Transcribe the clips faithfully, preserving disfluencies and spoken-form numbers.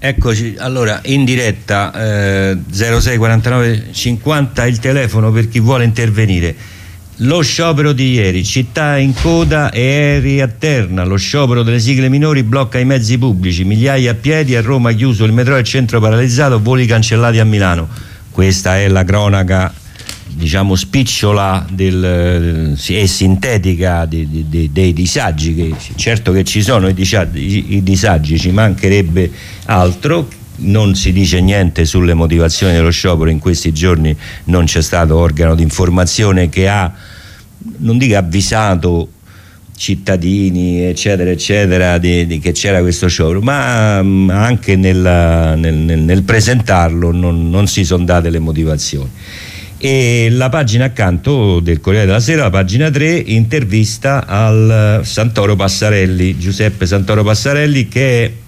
Eccoci, allora in diretta eh, zero sei quarantanove cinquanta il telefono per chi vuole intervenire. Lo sciopero di ieri, città in coda e aerei a terna, lo sciopero delle sigle minori blocca i mezzi pubblici, migliaia a piedi, a Roma chiuso il metro e il centro paralizzato, voli cancellati a Milano. Questa è la cronaca, diciamo, spicciola del, e sintetica di, di, di, dei disagi, che certo che ci sono i disagi, i disagi, ci mancherebbe altro. Non si dice niente sulle motivazioni dello sciopero, in questi giorni non c'è stato organo di informazione che ha, non dico avvisato cittadini eccetera eccetera di, di che c'era questo sciopero, ma anche nel, nel, nel, nel presentarlo non, non si sono date le motivazioni. E la pagina accanto del Corriere della Sera, la pagina tre, intervista al Santoro Passarelli, Giuseppe Santoro Passarelli, che è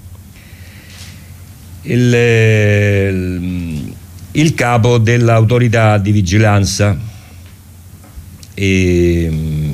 il, il, il capo dell'autorità di vigilanza e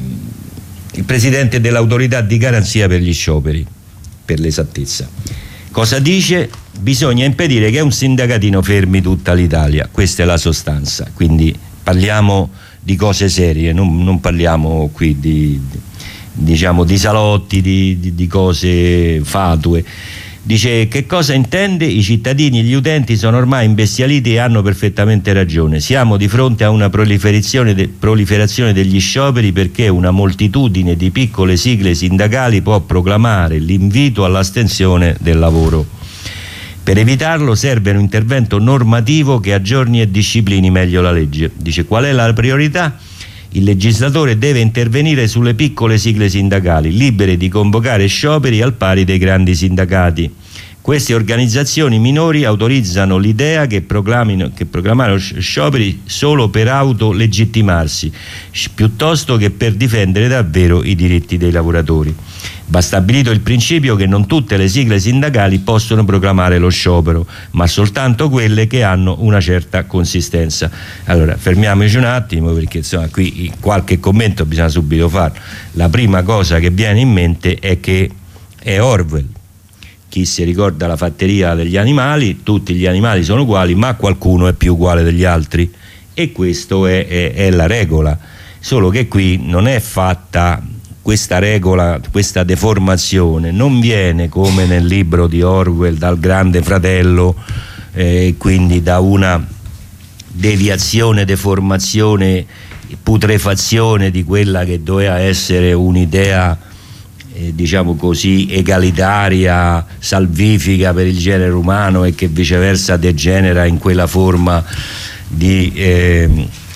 il presidente dell'autorità di garanzia per gli scioperi, per l'esattezza. Cosa dice? Bisogna impedire che un sindacatino fermi tutta l'Italia, questa è la sostanza, quindi parliamo di cose serie, non, non parliamo qui di, di, diciamo, di salotti, di, di, di cose fatue. Dice: che cosa intende? I cittadini e gli utenti sono ormai imbestialiti e hanno perfettamente ragione. Siamo di fronte a una proliferazione, de, proliferazione degli scioperi, perché una moltitudine di piccole sigle sindacali può proclamare l'invito all'astensione del lavoro. Per evitarlo serve un intervento normativo che aggiorni e disciplini meglio la legge. Dice: qual è la priorità? Il legislatore deve intervenire sulle piccole sigle sindacali, libere di convocare scioperi al pari dei grandi sindacati. Queste organizzazioni minori autorizzano l'idea che proclamino, che proclamano scioperi solo per autolegittimarsi, piuttosto che per difendere davvero i diritti dei lavoratori. Va stabilito il principio che non tutte le sigle sindacali possono proclamare lo sciopero, ma soltanto quelle che hanno una certa consistenza. Allora, fermiamoci un attimo, perché insomma qui qualche commento bisogna subito farlo. La prima cosa che viene in mente è che è Orwell. Chi si ricorda la fatteria degli animali, tutti gli animali sono uguali, ma qualcuno è più uguale degli altri, e questo è, è, è la regola. Solo che qui non è fatta questa regola, questa deformazione non viene come nel libro di Orwell dal Grande Fratello, eh, quindi da una deviazione, deformazione, putrefazione di quella che doveva essere un'idea eh, diciamo così egalitaria, salvifica per il genere umano, e che viceversa degenera in quella forma di eh,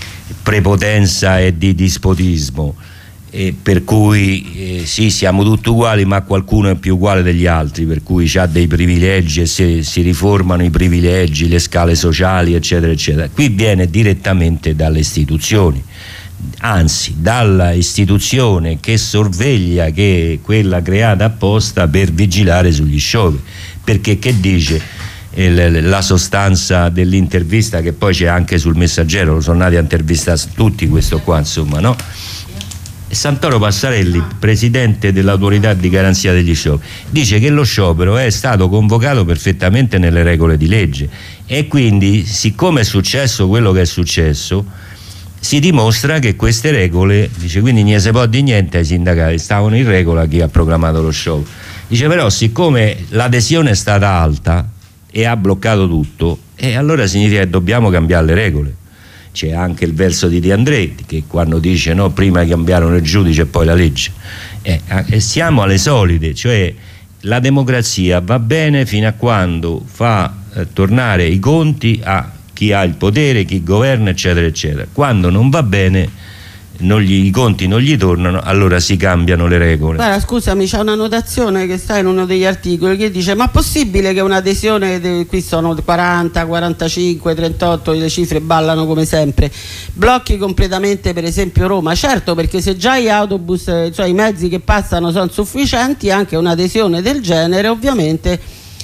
prepotenza e di dispotismo. E per cui eh, sì, siamo tutti uguali, ma qualcuno è più uguale degli altri, per cui ha dei privilegi e si, si riformano i privilegi, le scale sociali eccetera eccetera. Qui viene direttamente dalle istituzioni, anzi dalla istituzione che sorveglia, che è quella creata apposta per vigilare sugli scioperi, perché che dice eh, la sostanza dell'intervista, che poi c'è anche sul Messaggero, lo sono andati a intervistare tutti questo qua, insomma, no? Santoro Passarelli, presidente dell'autorità di garanzia degli scioperi, dice che lo sciopero è stato convocato perfettamente nelle regole di legge, e quindi, siccome è successo quello che è successo, si dimostra che queste regole, dice, quindi non si può dire niente ai sindacati, stavano in regola chi ha proclamato lo sciopero. Dice però, siccome l'adesione è stata alta e ha bloccato tutto, e allora significa che dobbiamo cambiare le regole. C'è anche il verso di De André che quando dice no, prima cambiarono il giudice e poi la legge, eh, eh, siamo alle solite, cioè la democrazia va bene fino a quando fa eh, tornare i conti a chi ha il potere, chi governa eccetera eccetera. Quando non va bene, non gli, i conti non gli tornano, allora si cambiano le regole. Guarda, scusami, c'è una notazione che sta in uno degli articoli che dice: ma possibile che un'adesione de, qui sono quaranta, quarantacinque, trentotto, le cifre ballano come sempre, blocchi completamente per esempio Roma? Certo, perché se già gli autobus, cioè i mezzi che passano sono sufficienti, anche un'adesione del genere ovviamente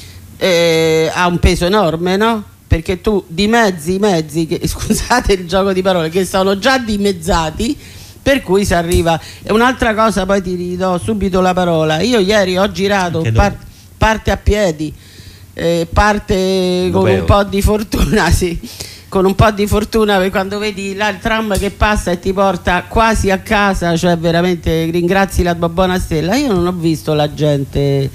eh, ha un peso enorme, no? Perché tu di mezzi, mezzi che, scusate il gioco di parole, che sono già dimezzati, per cui si arriva. E un'altra cosa, poi ti ridò subito la parola. Io ieri ho girato par, parte a piedi eh, parte con un po' di fortuna, sì, con un po' di fortuna, perché quando vedi là il tram che passa e ti porta quasi a casa, cioè veramente ringrazi la tua buona stella. Io non ho visto la gente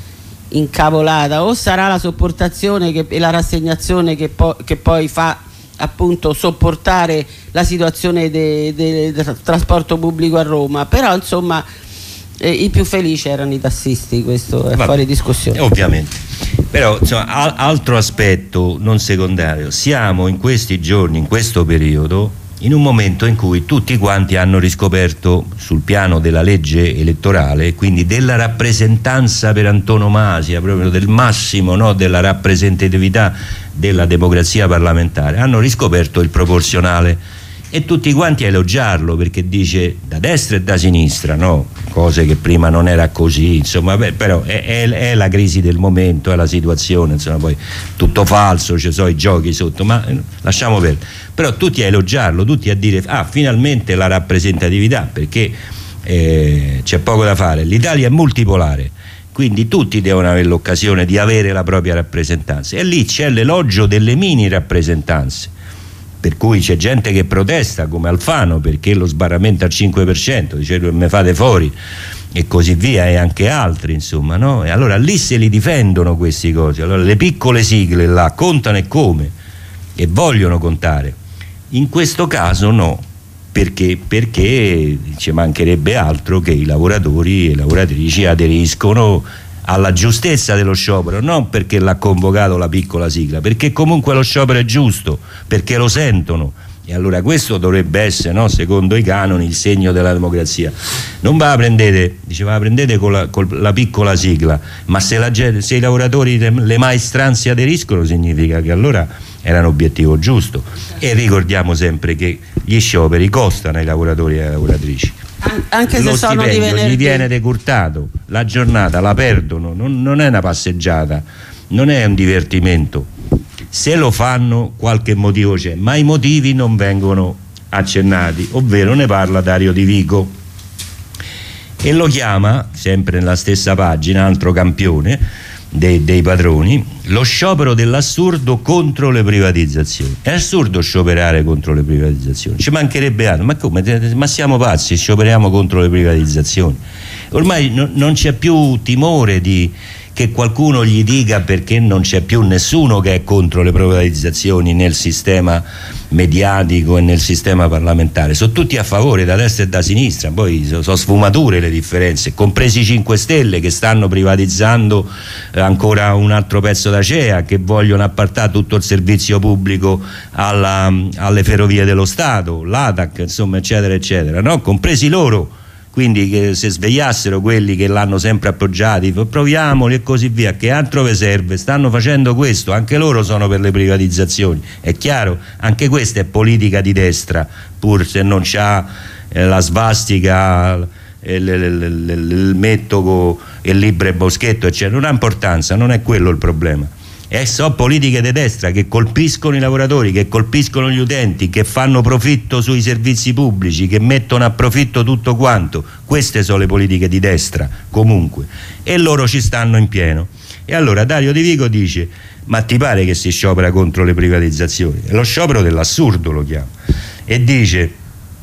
incavolata, o sarà la sopportazione che, e la rassegnazione che, po che poi fa appunto sopportare la situazione del de, de trasporto pubblico a Roma, però insomma eh, i più felici erano i tassisti, questo è Vabbè, fuori discussione. Ovviamente, però insomma, al altro aspetto non secondario, siamo in questi giorni, in questo periodo, in un momento in cui tutti quanti hanno riscoperto sul piano della legge elettorale, quindi della rappresentanza per antonomasia, proprio del massimo, no, della rappresentatività della democrazia parlamentare, hanno riscoperto il proporzionale, e tutti quanti a elogiarlo, perché dice da destra e da sinistra, no? Cose che prima non era così, insomma, beh, però è, è, è la crisi del momento, è la situazione, insomma, poi tutto falso, ci sono i giochi sotto, ma eh, lasciamo perdere. Però tutti a elogiarlo, tutti a dire ah, finalmente la rappresentatività, perché eh, c'è poco da fare, l'Italia è multipolare, quindi tutti devono avere l'occasione di avere la propria rappresentanza, e lì c'è l'elogio delle mini rappresentanze, per cui c'è gente che protesta come Alfano perché lo sbarramento al cinque per cento, dice me fate fuori e così via, e anche altri, insomma, no? E allora lì se li difendono questi cose, allora le piccole sigle là contano e come, e vogliono contare. In questo caso no, perché, perché ci mancherebbe altro che i lavoratori e le lavoratrici aderiscono alla giustezza dello sciopero, non perché l'ha convocato la piccola sigla, perché comunque lo sciopero è giusto, perché lo sentono, e allora questo dovrebbe essere, no, secondo i canoni, il segno della democrazia. Non va a prendete, diceva, prendete con la, con la piccola sigla, ma se, la, se i lavoratori, le, le maestranze aderiscono, significa che allora era un obiettivo giusto. E ricordiamo sempre che gli scioperi costano ai lavoratori e alle lavoratrici. Anche se lo sono di venerdì, gli viene decurtato, la giornata la perdono, non, non è una passeggiata, non è un divertimento. Se lo fanno qualche motivo c'è, ma i motivi non vengono accennati, ovvero ne parla Dario Di Vico e lo chiama, sempre nella stessa pagina, altro campione dei, dei padroni, lo sciopero dell'assurdo contro le privatizzazioni. È assurdo scioperare contro le privatizzazioni, ci mancherebbe altro, ma come, ma siamo pazzi, scioperiamo contro le privatizzazioni? Ormai no, non c'è più timore di che qualcuno gli dica, perché non c'è più nessuno che è contro le privatizzazioni nel sistema mediatico e nel sistema parlamentare, sono tutti a favore da destra e da sinistra, poi sono sfumature le differenze, compresi i cinque Stelle che stanno privatizzando ancora un altro pezzo d'Acea, che vogliono appartare tutto il servizio pubblico alla, alle ferrovie dello Stato, l'A T A C, insomma, eccetera eccetera, no? Compresi loro. Quindi che se svegliassero quelli che l'hanno sempre appoggiati, proviamoli e così via, che altro vi serve? Stanno facendo questo, anche loro sono per le privatizzazioni, è chiaro, anche questa è politica di destra, pur se non c'ha eh, la svastica, eh, il, il, il, il mettoco, il libre boschetto, eccetera, non ha importanza, non è quello il problema. E so politiche di destra che colpiscono i lavoratori, che colpiscono gli utenti, che fanno profitto sui servizi pubblici, che mettono a profitto tutto quanto. Queste sono le politiche di destra, comunque, e loro ci stanno in pieno. E allora Dario Di Vico dice: ma ti pare che si sciopera contro le privatizzazioni? È lo sciopero dell'assurdo, lo chiama, e dice: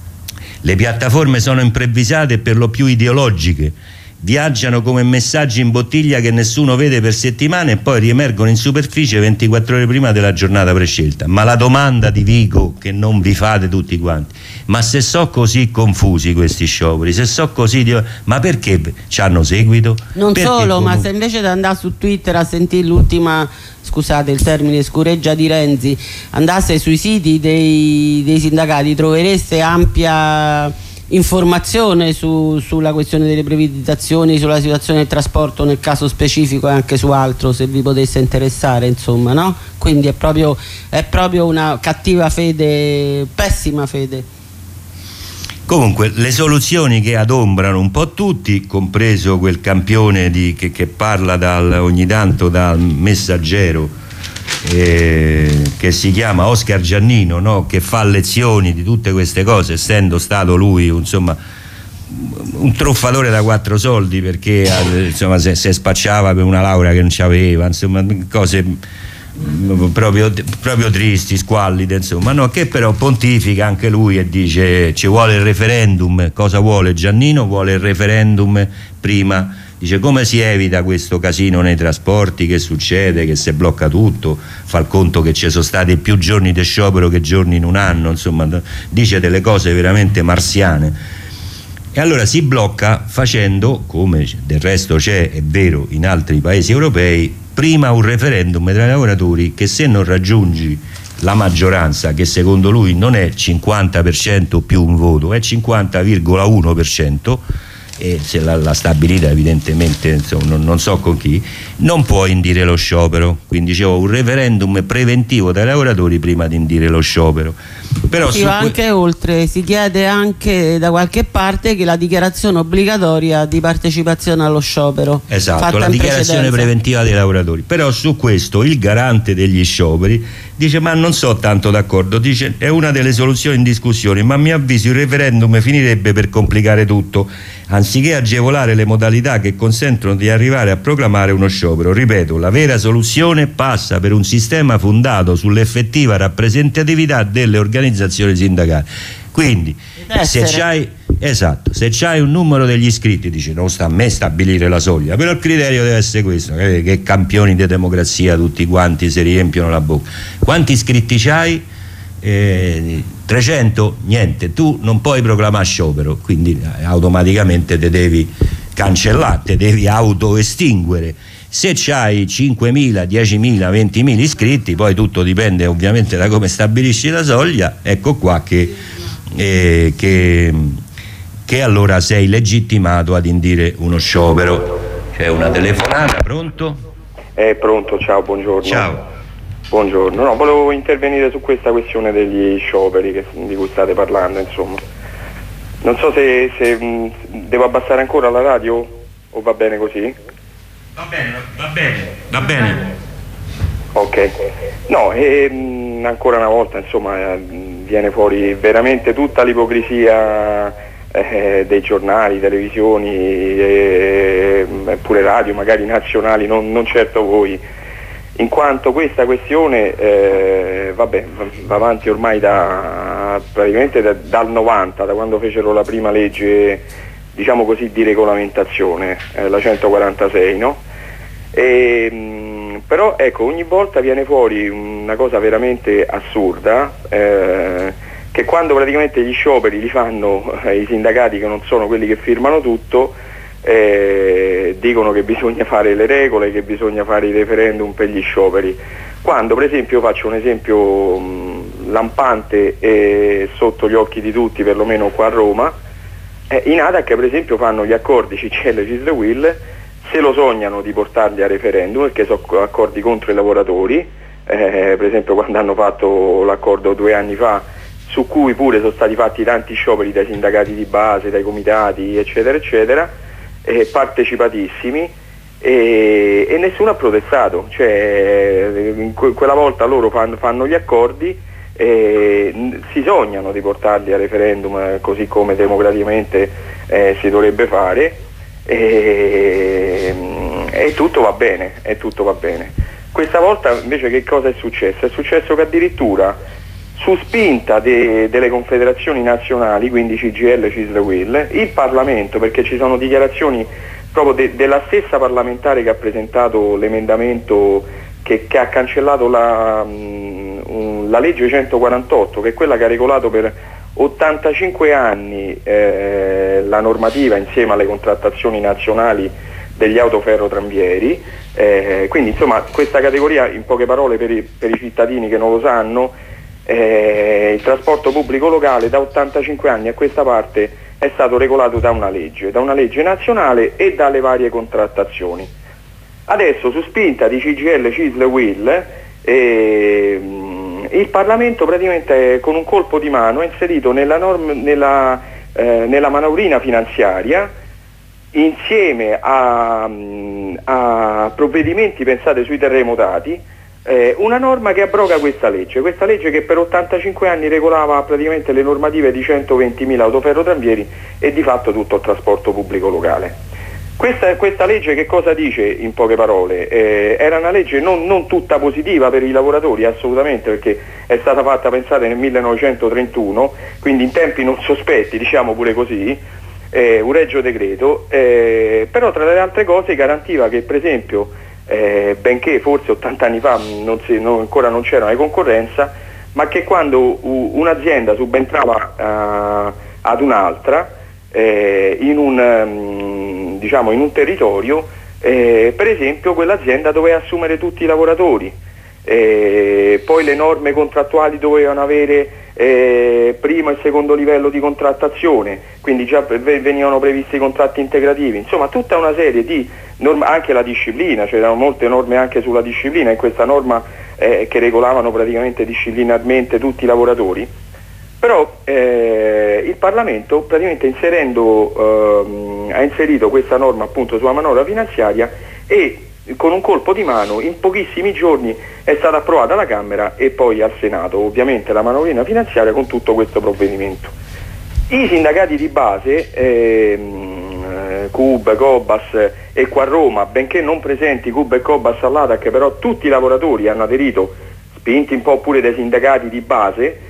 le piattaforme sono improvvisate e per lo più ideologiche, viaggiano come messaggi in bottiglia che nessuno vede per settimane e poi riemergono in superficie ventiquattro ore prima della giornata prescelta. Ma la domanda di Vico che non vi fate tutti quanti: ma se so così confusi questi scioperi, se so così, ma perché ci hanno seguito? Non perché solo, comunque... ma se invece di andare su Twitter a sentire l'ultima, scusate il termine, scureggia di Renzi, andasse sui siti dei, dei sindacati, trovereste ampia informazione su, sulla questione delle privatizzazioni, sulla situazione del trasporto nel caso specifico e anche su altro, se vi potesse interessare, insomma, no? Quindi è proprio, è proprio una cattiva fede, pessima fede. Comunque le soluzioni che adombrano un po' tutti, compreso quel campione di, che, che parla dal, ogni tanto dal Messaggero, Eh, che si chiama Oscar Giannino, no? Che fa lezioni di tutte queste cose, essendo stato lui, insomma, un truffatore da quattro soldi, perché insomma se, se spacciava per una laurea che non c'aveva, insomma cose proprio, proprio tristi, squallide, insomma, no, che però pontifica anche lui e dice ci vuole il referendum. Cosa vuole Giannino? Vuole il referendum prima, dice come si evita questo casino nei trasporti, che succede, che si blocca tutto, fa il conto che ci sono stati più giorni di sciopero che giorni in un anno, insomma dice delle cose veramente marziane. E allora si blocca facendo, come del resto c'è, è vero, in altri paesi europei, prima un referendum tra i lavoratori che, se non raggiungi la maggioranza, che secondo lui non è cinquanta per cento più un voto, è cinquanta virgola uno per cento, e se l'ha stabilita evidentemente, insomma, non, non so con chi, non può indire lo sciopero. Quindi c'è un referendum preventivo dai lavoratori prima di indire lo sciopero. Però si va anche oltre, si chiede anche da qualche parte che la dichiarazione obbligatoria di partecipazione allo sciopero, esatto, la dichiarazione preventiva dei lavoratori. Però su questo il garante degli scioperi dice ma non so tanto d'accordo, dice è una delle soluzioni in discussione, ma a mio avviso il referendum finirebbe per complicare tutto, anziché agevolare le modalità che consentono di arrivare a proclamare uno sciopero. Ripeto, la vera soluzione passa per un sistema fondato sull'effettiva rappresentatività delle organizzazioni sindacali. Quindi se c'hai, esatto, se c'hai un numero degli iscritti, dice non sta a me stabilire la soglia, però il criterio deve essere questo, che, che campioni di democrazia tutti quanti si riempiono la bocca. Quanti iscritti c'hai? Eh, trecento? Niente, tu non puoi proclamare sciopero, quindi automaticamente te devi cancellare, te devi autoestinguere. Se c'hai cinquemila, diecimila, ventimila iscritti, poi tutto dipende ovviamente da come stabilisci la soglia, ecco qua che, eh, che, che allora sei legittimato ad indire uno sciopero. C'è una telefonata, pronto? Eh, pronto, ciao, buongiorno. Ciao. Buongiorno, no, volevo intervenire su questa questione degli scioperi che, di cui state parlando, insomma. Non so se, se mh, devo abbassare ancora la radio o va bene così? Va bene, va bene, va bene. Ok. No, e mh, ancora una volta, insomma, eh, viene fuori veramente tutta l'ipocrisia eh, dei giornali, televisioni, e eh, pure radio, magari nazionali, non, non certo voi. In quanto questa questione eh, vabbè, va avanti ormai da, praticamente da, dal novanta, da quando fecero la prima legge, diciamo così, di regolamentazione, eh, la centoquarantasei, no? E, mh, però ecco, ogni volta viene fuori una cosa veramente assurda, eh, che quando praticamente gli scioperi li fanno eh, i sindacati, che non sono quelli che firmano tutto, Eh, dicono che bisogna fare le regole, che bisogna fare i referendum per gli scioperi, quando per esempio, faccio un esempio mh, lampante e sotto gli occhi di tutti, perlomeno qua a Roma, eh, in A D A C per esempio fanno gli accordi C C L, C I S L, U I L, se lo sognano di portarli a referendum, perché sono accordi contro i lavoratori, eh, per esempio quando hanno fatto l'accordo due anni fa, su cui pure sono stati fatti tanti scioperi dai sindacati di base, dai comitati, eccetera eccetera, Eh, partecipatissimi, e, e nessuno ha protestato, cioè in que- quella volta loro fanno, fanno gli accordi, eh, n- si sognano di portarli a referendum, eh, così come democraticamente eh, si dovrebbe fare, e, e tutto va bene, e tutto va bene. Questa volta invece che cosa è successo? È successo che addirittura su spinta de, delle confederazioni nazionali, quindi C G I L, C I S L, U I L, il Parlamento, perché ci sono dichiarazioni proprio de, della stessa parlamentare che ha presentato l'emendamento che, che ha cancellato la, mh, la legge centoquarantotto, che è quella che ha regolato per ottantacinque anni eh, la normativa insieme alle contrattazioni nazionali degli autoferrotranvieri, eh, quindi insomma questa categoria, in poche parole per i, per i cittadini che non lo sanno, Eh, il trasporto pubblico locale da ottantacinque anni a questa parte è stato regolato da una legge, da una legge nazionale e dalle varie contrattazioni. Adesso, su spinta di C G I L, C I S L, U I L, eh, il Parlamento praticamente con un colpo di mano ha inserito nella, norma, nella, eh, nella manovrina finanziaria, insieme a, a provvedimenti pensate sui terremotati, eh, una norma che abroga questa legge, questa legge che per ottantacinque anni regolava praticamente le normative di centoventimila autoferrotranvieri e di fatto tutto il trasporto pubblico locale. Questa, questa legge che cosa dice in poche parole? Eh, era una legge non, non tutta positiva per i lavoratori, assolutamente, perché è stata fatta, pensate, nel millenovecentotrentuno, quindi in tempi non sospetti, diciamo pure così, eh, un regio decreto, eh, però tra le altre cose garantiva che per esempio, eh, benché forse ottanta anni fa non si, non, ancora non c'era una concorrenza, ma che quando u, un'azienda subentrava uh, ad un'altra, eh, in un... Um, diciamo in un territorio, eh, per esempio quell'azienda doveva assumere tutti i lavoratori, eh, poi le norme contrattuali dovevano avere eh, primo e secondo livello di contrattazione, quindi già venivano previsti i contratti integrativi, insomma tutta una serie di norme, anche la disciplina, c'erano molte norme anche sulla disciplina in questa norma eh, che regolavano praticamente disciplinarmente tutti i lavoratori. Però eh, il Parlamento praticamente inserendo, ehm, ha inserito questa norma appunto sulla manovra finanziaria e con un colpo di mano in pochissimi giorni è stata approvata alla Camera e poi al Senato, ovviamente la manovra finanziaria con tutto questo provvedimento. I sindacati di base, ehm, C U B, Cobas e qua a Roma, benché non presenti C U B e Cobas all'A T A C, però tutti i lavoratori hanno aderito, spinti un po' pure dai sindacati di base,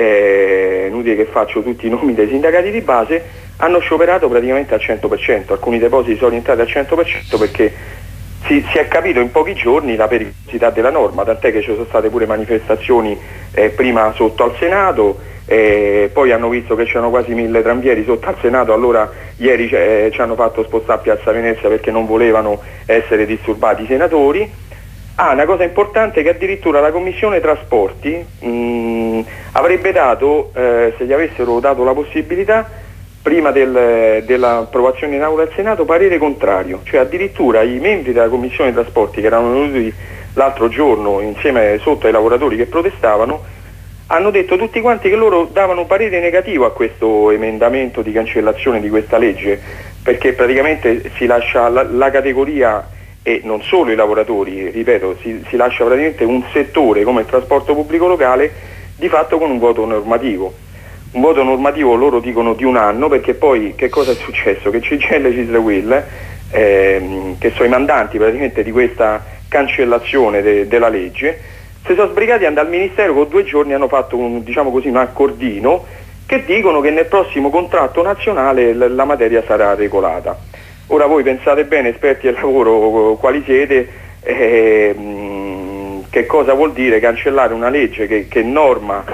Eh, inutile che faccio tutti i nomi dei sindacati di base, hanno scioperato praticamente al cento per cento, alcuni depositi sono entrati al cento per cento perché si, si è capito in pochi giorni la pericolosità della norma, tant'è che ci sono state pure manifestazioni eh, prima sotto al Senato, eh, poi hanno visto che c'erano quasi mille tranvieri sotto al Senato, allora ieri eh, ci hanno fatto spostare a Piazza Venezia perché non volevano essere disturbati i senatori. Ah, una cosa importante è che addirittura la Commissione Trasporti mh, avrebbe dato, eh, se gli avessero dato la possibilità, prima del, dell'approvazione in aula al Senato, parere contrario, cioè addirittura i membri della Commissione Trasporti che erano venuti l'altro giorno insieme sotto ai lavoratori che protestavano, hanno detto tutti quanti che loro davano parere negativo a questo emendamento di cancellazione di questa legge, perché praticamente si lascia la, la categoria e non solo i lavoratori, ripeto, si, si lascia praticamente un settore come il trasporto pubblico locale di fatto con un voto normativo. Un voto normativo loro dicono di un anno, perché poi che cosa è successo? Che C G I L e Cislewill, ehm, che sono i mandanti praticamente di questa cancellazione de, della legge, si sono sbrigati, andare al Ministero, con due giorni hanno fatto un, diciamo così, un accordino che dicono che nel prossimo contratto nazionale la, la materia sarà regolata. Ora voi pensate bene, esperti del lavoro quali siete, eh, mh, che cosa vuol dire cancellare una legge che, che norma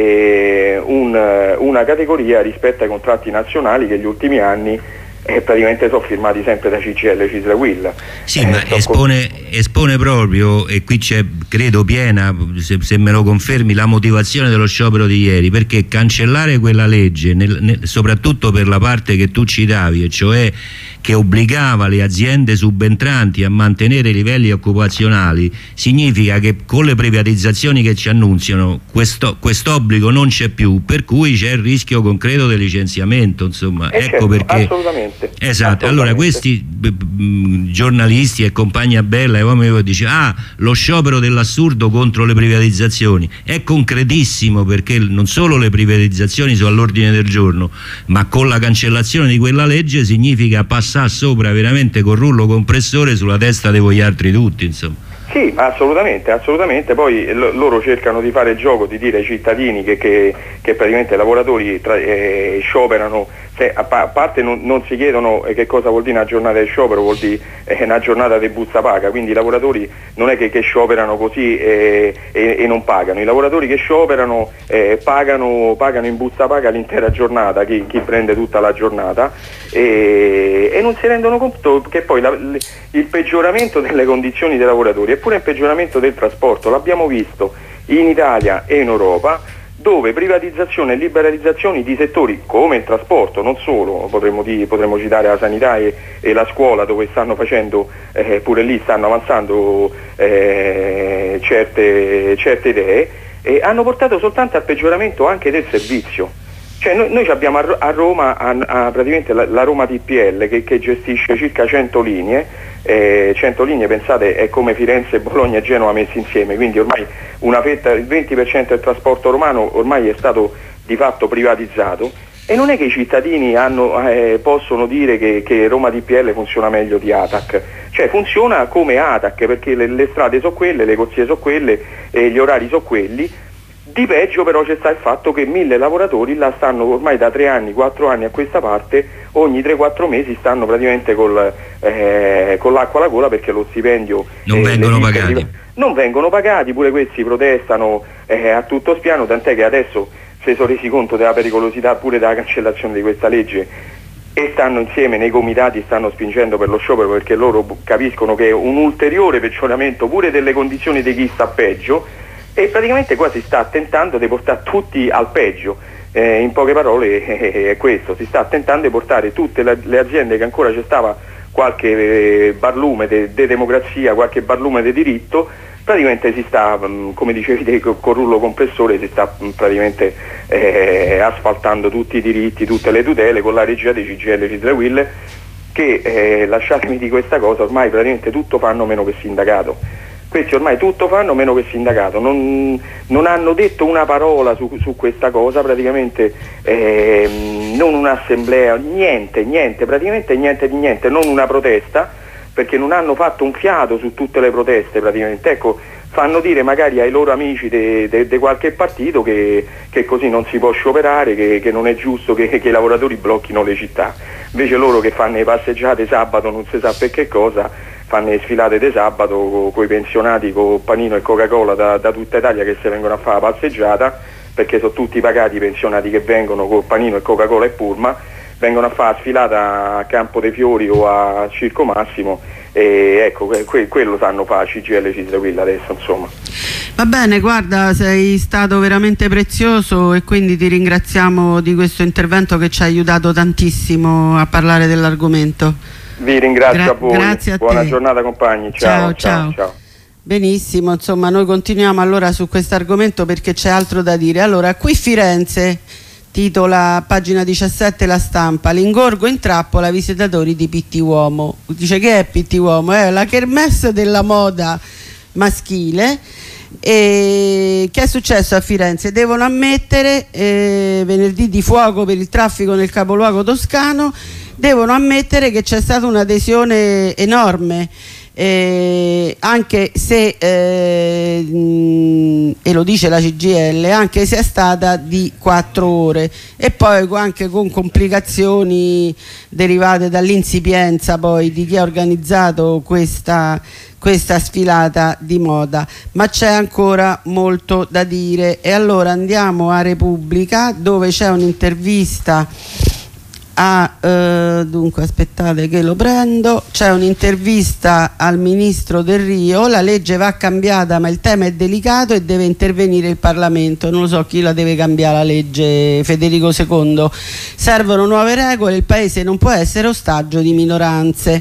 eh, un, una categoria rispetto ai contratti nazionali che negli ultimi anni eh, praticamente sono firmati sempre da C G I L e Cislewill. Sì, eh, ma espone, espone proprio, e qui c'è credo piena, se, se me lo confermi, la motivazione dello sciopero di ieri, perché cancellare quella legge, nel, nel, soprattutto per la parte che tu citavi, e cioè che obbligava le aziende subentranti a mantenere i livelli occupazionali, significa che con le privatizzazioni che ci annunziano questo quest'obbligo non c'è più, per cui c'è il rischio concreto del licenziamento, insomma. Eh ecco certo, perché assolutamente. esatto, assolutamente. Allora questi b, b, giornalisti e compagnia bella e uomini dice ah, lo sciopero dell'assurdo contro le privatizzazioni è concretissimo, perché non solo le privatizzazioni sono all'ordine del giorno, ma con la cancellazione di quella legge significa passare sopra veramente col rullo compressore sulla testa di voi altri tutti, insomma. Sì, assolutamente, assolutamente. Poi l- loro cercano di fare il gioco di dire ai cittadini che, che, che praticamente i lavoratori tra, eh, scioperano, se, a, pa- a parte non, non si chiedono eh, che cosa vuol dire una giornata di sciopero, vuol dire eh, una giornata di busta paga, quindi i lavoratori non è che, che scioperano così eh, e, e non pagano, i lavoratori che scioperano eh, pagano, pagano in busta paga l'intera giornata, chi, chi prende tutta la giornata e, e non si rendono conto che poi la, il peggioramento delle condizioni dei lavoratori eppure il peggioramento del trasporto l'abbiamo visto in Italia e in Europa, dove privatizzazione e liberalizzazioni di settori come il trasporto, non solo, potremmo, dire, potremmo citare la sanità e, e la scuola, dove stanno facendo, eh, pure lì stanno avanzando eh, certe, certe idee, e hanno portato soltanto al peggioramento anche del servizio. Cioè noi, noi abbiamo a, a Roma a, a praticamente la, la Roma T P L che, che gestisce circa cento linee, eh, cento linee, pensate, è come Firenze, Bologna e Genova messi insieme, quindi ormai una fetta, il venti per cento del trasporto romano ormai è stato di fatto privatizzato, e non è che i cittadini hanno, eh, possono dire che, che Roma D P L funziona meglio di ATAC, cioè funziona come ATAC, perché le, le strade sono quelle, le corsie sono quelle, e gli orari sono quelli. Di peggio però c'è sta il fatto che mille lavoratori là stanno ormai da tre anni, quattro anni a questa parte, ogni tre quattro mesi stanno praticamente col, eh, con l'acqua alla gola, perché lo stipendio non eh, vengono pagati. Di, non vengono pagati, pure questi protestano eh, a tutto spiano, tant'è che adesso si sono resi conto della pericolosità pure della cancellazione di questa legge e stanno insieme nei comitati, stanno spingendo per lo sciopero, perché loro capiscono che è un ulteriore peggioramento pure delle condizioni di chi sta peggio, e praticamente qua si sta tentando di portare tutti al peggio. Eh, in poche parole eh, è questo, si sta tentando di portare tutte le, le aziende che ancora c'è stava qualche eh, barlume di de- de democrazia, qualche barlume di diritto, praticamente si sta, mh, come dicevi te, col rullo compressore si sta mh, praticamente eh, asfaltando tutti i diritti, tutte le tutele, con la regia dei C G I L Cislewill, che eh, lasciatemi di questa cosa, ormai praticamente tutto fanno meno che sindacato. Questi ormai tutto fanno meno che sindacato, non, non hanno detto una parola su, su questa cosa, praticamente eh, non un'assemblea, niente, niente, praticamente niente di niente, non una protesta, perché non hanno fatto un fiato su tutte le proteste praticamente. Ecco, fanno dire magari ai loro amici di qualche partito che, che così non si può scioperare, che, che non è giusto che, che i lavoratori blocchino le città. Invece loro che fanno le passeggiate sabato, non si sa per che cosa, fanno le sfilate di sabato con i pensionati, con panino e Coca-Cola da, da tutta Italia che si vengono a fare la passeggiata, perché sono tutti pagati i pensionati che vengono con panino e Coca-Cola e Pullman, vengono a fare la sfilata a Campo dei Fiori o a Circo Massimo, e ecco, que- quello sanno fare C G I L Cislewill adesso, insomma. Va bene, guarda, sei stato veramente prezioso e quindi ti ringraziamo di questo intervento che ci ha aiutato tantissimo a parlare dell'argomento. Vi ringrazio Gra- a voi, grazie a buona te. giornata compagni, ciao, Ciao, ciao. ciao, ciao. Benissimo, insomma, noi continuiamo allora su questo argomento perché c'è altro da dire. Allora, qui Firenze, titola pagina diciassette La Stampa, l'ingorgo in trappola visitatori di P T Uomo. Dice che è P T Uomo? È la kermesse della moda maschile. E che è successo a Firenze? Devono ammettere, eh, venerdì di fuoco per il traffico nel capoluogo toscano, devono ammettere che c'è stata un'adesione enorme, eh, anche se eh, mh, e lo dice la C G I L, anche se è stata di quattro ore, e poi anche con complicazioni derivate dall'insipienza poi di chi ha organizzato questa questa sfilata di moda. Ma c'è ancora molto da dire, e allora andiamo a Repubblica, dove c'è un'intervista a eh, dunque aspettate che lo prendo, c'è un'intervista al ministro Del Rio. La legge va cambiata ma il tema è delicato e deve intervenire il Parlamento. Non lo so chi la deve cambiare la legge, Federico secondo. Servono nuove regole, il paese non può essere ostaggio di minoranze.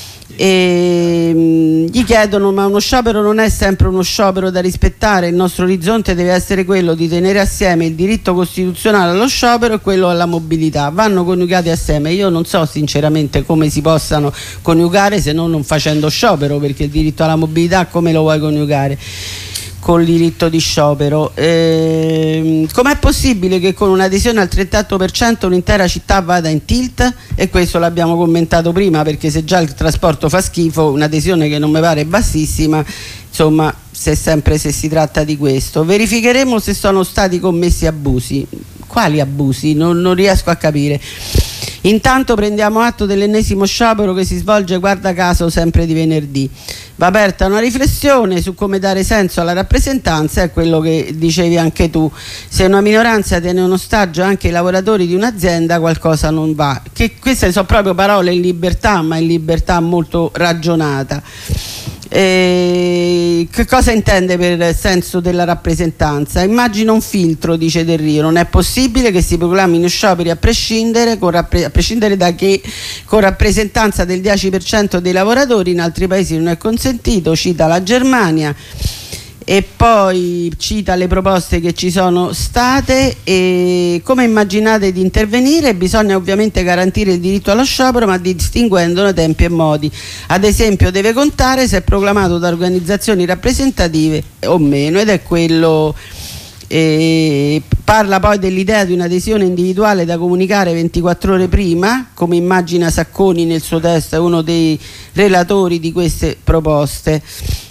E mh, gli chiedono: ma uno sciopero non è sempre uno sciopero da rispettare? Il nostro orizzonte deve essere quello di tenere assieme il diritto costituzionale allo sciopero e quello alla mobilità, vanno coniugati assieme. Io non so sinceramente come si possano coniugare se non non facendo sciopero, perché il diritto alla mobilità come lo vuoi coniugare col diritto di sciopero? Ehm, com'è possibile che con un'adesione al trentotto per cento un'intera città vada in tilt? E questo l'abbiamo commentato prima, perché se già il trasporto fa schifo, un'adesione che non mi pare bassissima, insomma, se sempre se si tratta di questo. Verificheremo se sono stati commessi abusi. Quali abusi? Non, non riesco a capire. Intanto prendiamo atto dell'ennesimo sciopero che si svolge, guarda caso, sempre di venerdì. Va aperta una riflessione su come dare senso alla rappresentanza, è quello che dicevi anche tu. Se una minoranza tiene in ostaggio anche i lavoratori di un'azienda, qualcosa non va. Che queste sono proprio parole in libertà, ma in libertà molto ragionata. E che cosa intende per senso della rappresentanza? Immagina un filtro, dice Del Rio, non è possibile che si proclamino scioperi a prescindere, con rappre- a prescindere da che con rappresentanza del dieci per cento dei lavoratori, in altri paesi non è consentito, cita la Germania. e poi cita le proposte che ci sono state. E come immaginate di intervenire? Bisogna ovviamente garantire il diritto allo sciopero, ma distinguendone tempi e modi. Ad esempio deve contare se è proclamato da organizzazioni rappresentative o meno, ed è quello. E parla poi dell'idea di un'adesione individuale da comunicare ventiquattro ore prima, come immagina Sacconi nel suo testo, è uno dei relatori di queste proposte.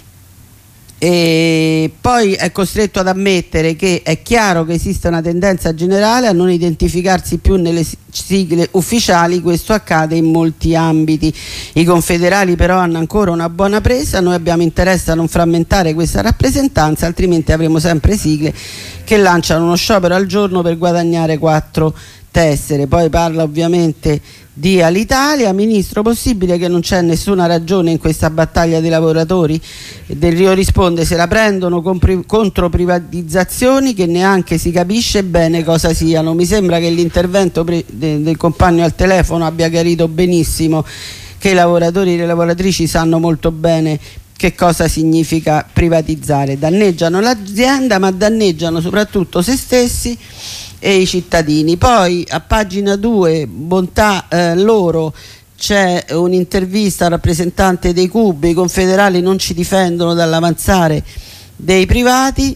E poi è costretto ad ammettere che è chiaro che esiste una tendenza generale a non identificarsi più nelle sigle ufficiali. Questo accade in molti ambiti. I confederali però hanno ancora una buona presa, noi abbiamo interesse a non frammentare questa rappresentanza, altrimenti avremo sempre sigle che lanciano uno sciopero al giorno per guadagnare quattro tessere. Poi parla ovviamente di Alitalia. Ministro, possibile che non c'è nessuna ragione in questa battaglia dei lavoratori? Del Rio risponde: se la prendono contro privatizzazioni che neanche si capisce bene cosa siano. Mi sembra che l'intervento de del compagno al telefono abbia chiarito benissimo che i lavoratori e le lavoratrici sanno molto bene che cosa significa privatizzare. Danneggiano l'azienda, ma danneggiano soprattutto se stessi e i cittadini. Poi a pagina due, bontà eh, loro, c'è un'intervista al rappresentante dei C U B. I confederali non ci difendono dall'avanzare dei privati,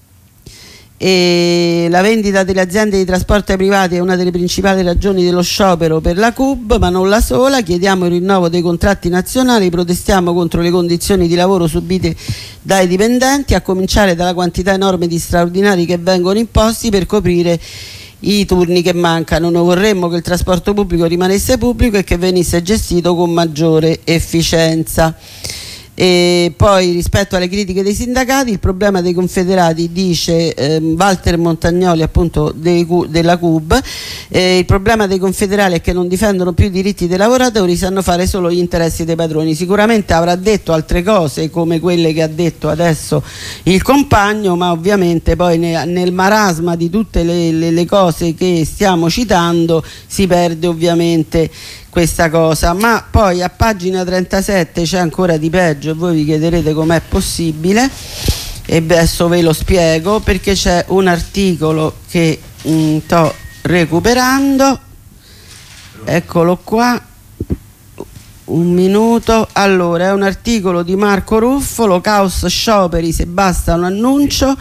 e la vendita delle aziende di trasporto ai privati è una delle principali ragioni dello sciopero per la C U B, ma non la sola. Chiediamo il rinnovo dei contratti nazionali, protestiamo contro le condizioni di lavoro subite dai dipendenti, a cominciare dalla quantità enorme di straordinari che vengono imposti per coprire i turni che mancano. Noi vorremmo che il trasporto pubblico rimanesse pubblico e che venisse gestito con maggiore efficienza. E poi, rispetto alle critiche dei sindacati, il problema dei confederati, dice eh, Walter Montagnoli, appunto dei, della C U B, eh, il problema dei confederali è che non difendono più i diritti dei lavoratori, sanno fare solo gli interessi dei padroni. Sicuramente avrà detto altre cose come quelle che ha detto adesso il compagno, ma ovviamente poi ne, nel marasma di tutte le, le, le cose che stiamo citando si perde ovviamente questa cosa. Ma poi a pagina trentasette c'è ancora di peggio, e voi vi chiederete com'è possibile, e adesso ve lo spiego, perché c'è un articolo che mh, sto recuperando, eccolo qua, un minuto. Allora, è un articolo di Marco Ruffolo, caos scioperi se basta un annuncio.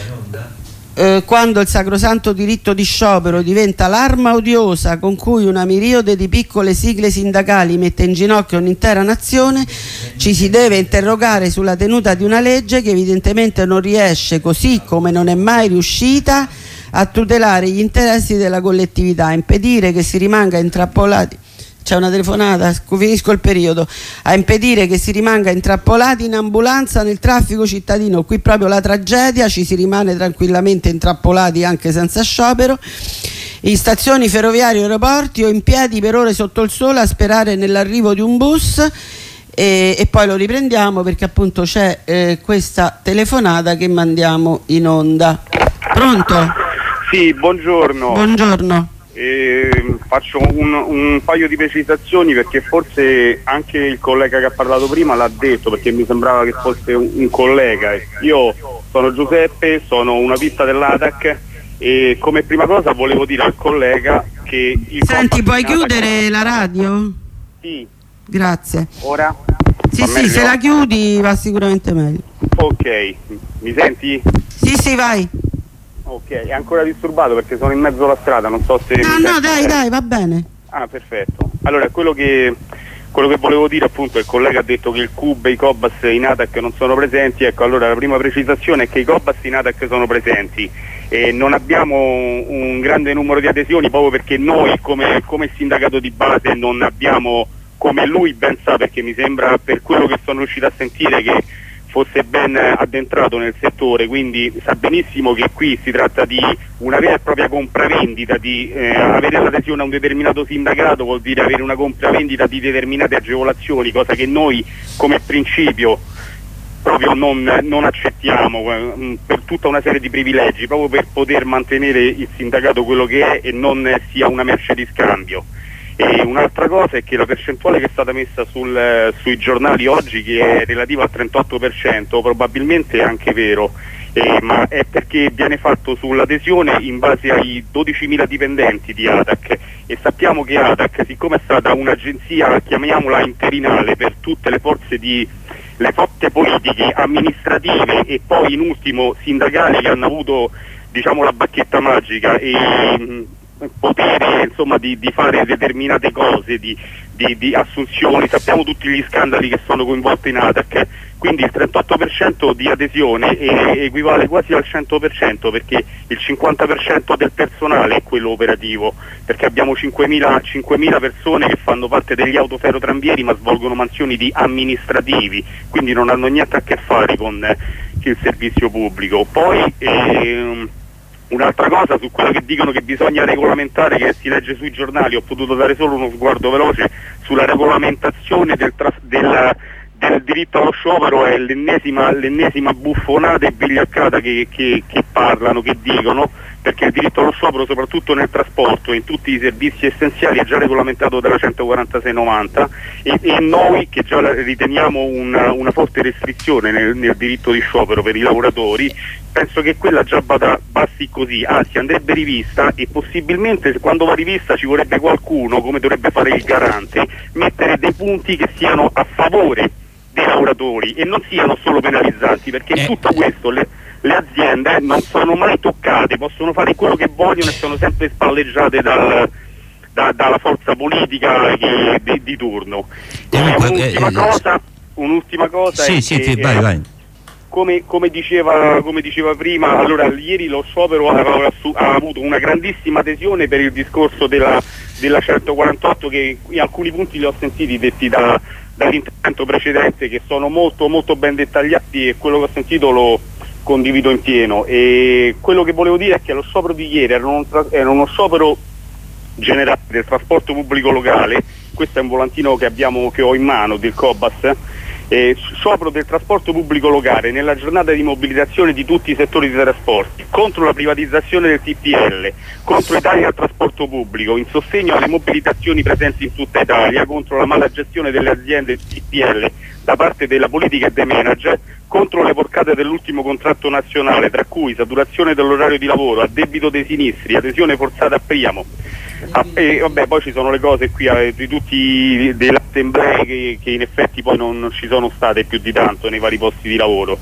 Eh, quando il sacrosanto diritto di sciopero diventa l'arma odiosa con cui una miriade di piccole sigle sindacali mette in ginocchio un'intera nazione, ci si deve interrogare sulla tenuta di una legge che evidentemente non riesce, così come non è mai riuscita, a tutelare gli interessi della collettività, a impedire che si rimanga intrappolati. C'è una telefonata, finisco il periodo. A impedire che si rimanga intrappolati in ambulanza nel traffico cittadino. Qui proprio la tragedia, ci si rimane tranquillamente intrappolati anche senza sciopero, in stazioni ferroviarie, aeroporti o in piedi per ore sotto il sole a sperare nell'arrivo di un bus. E, e poi lo riprendiamo perché appunto c'è eh, questa telefonata che mandiamo in onda. Pronto? Sì, buongiorno. Buongiorno. Eh, faccio un, un paio di precisazioni, perché forse anche il collega che ha parlato prima l'ha detto, perché mi sembrava che fosse un, un collega. Io sono Giuseppe, sono una pista dell'A T A C, e come prima cosa volevo dire al collega che il Senti, puoi chiudere la radio? Sì. Grazie. Ora? Sì, sì, se la chiudi va sicuramente meglio. Ok, mi senti? Sì, sì, vai. Ok, è ancora disturbato perché sono in mezzo alla strada, non so se... No, no, dai, dai, va bene. Ah, perfetto. Allora, quello che, quello che volevo dire, appunto, il collega ha detto che il C U B e i Cobas in A T A C non sono presenti. Ecco, allora la prima precisazione è che i Cobas in A T A C sono presenti e non abbiamo un grande numero di adesioni, proprio perché noi come, come sindacato di base non abbiamo, come lui ben sa, perché mi sembra, per quello che sono riuscito a sentire, che fosse ben addentrato nel settore, quindi sa benissimo che qui si tratta di una vera e propria compravendita, di eh, avere l'adesione a un determinato sindacato vuol dire avere una compravendita di determinate agevolazioni, cosa che noi come principio proprio non, non accettiamo, eh, per tutta una serie di privilegi, proprio per poter mantenere il sindacato quello che è e non sia una merce di scambio. E un'altra cosa è che la percentuale che è stata messa sul, sui giornali oggi, che è relativa al trentotto per cento, probabilmente è anche vero, eh, ma è perché viene fatto sull'adesione in base ai dodicimila dipendenti di ATAC, e sappiamo che ATAC, siccome è stata un'agenzia, chiamiamola interinale, per tutte le forze di le forze politiche, amministrative e poi in ultimo sindacali che hanno avuto, diciamo, la bacchetta magica e mh, potere, insomma, di, di fare determinate cose, di, di, di assunzioni, sappiamo tutti gli scandali che sono coinvolti in ATAC, quindi il trentotto per cento di adesione è, equivale quasi al cento per cento, perché il cinquanta per cento del personale è quello operativo, perché abbiamo cinquemila persone che fanno parte degli autoferrotranvieri ma svolgono mansioni di amministrativi, quindi non hanno niente a che fare con eh, il servizio pubblico. Poi ehm, un'altra cosa su quello che dicono che bisogna regolamentare, che si legge sui giornali, ho potuto dare solo uno sguardo veloce sulla regolamentazione del, del, del diritto allo sciopero, è l'ennesima, l'ennesima buffonata e vigliaccata che, che, che parlano, che dicono, perché il diritto allo sciopero, soprattutto nel trasporto e in tutti i servizi essenziali, è già regolamentato dalla centoquarantasei novanta e, e noi che già riteniamo una, una forte restrizione nel, nel diritto di sciopero per i lavoratori, penso che quella già vada, basti così, anzi andrebbe rivista, e possibilmente quando va rivista ci vorrebbe qualcuno, come dovrebbe fare il garante, mettere dei punti che siano a favore dei lavoratori e non siano solo penalizzanti, perché in tutto questo le, le aziende non sono mai toccate, possono fare quello che vogliono e sono sempre spalleggiate dal, da, dalla forza politica che, di, di turno. Comunque, un'ultima, eh, cosa, un'ultima cosa sì, è sì, che, sì, vai, vai. Come, come, diceva, come diceva prima, allora ieri lo sciopero ha, ha avuto una grandissima adesione per il discorso della, della centoquarantotto, che in alcuni punti li ho sentiti detti da, dall'intervento precedente, che sono molto molto ben dettagliati, e quello che ho sentito lo condivido in pieno. E quello che volevo dire è che lo sciopero di ieri era, un, era uno sciopero generale del trasporto pubblico locale. Questo è un volantino che, abbiamo, che ho in mano del Cobas. Eh, sciopero del trasporto pubblico locale nella giornata di mobilitazione di tutti i settori dei trasporti, contro la privatizzazione del T P L, contro i tagli al trasporto pubblico, in sostegno alle mobilitazioni presenti in tutta Italia, contro la mala gestione delle aziende T P L da parte della politica e dei manager, contro le porcate dell'ultimo contratto nazionale, tra cui saturazione dell'orario di lavoro, addebito dei sinistri, adesione forzata a Priamo. Ah, e vabbè, poi ci sono le cose qui eh, di tutti delle assemblee che, che in effetti poi non, non ci sono state più di tanto nei vari posti di lavoro.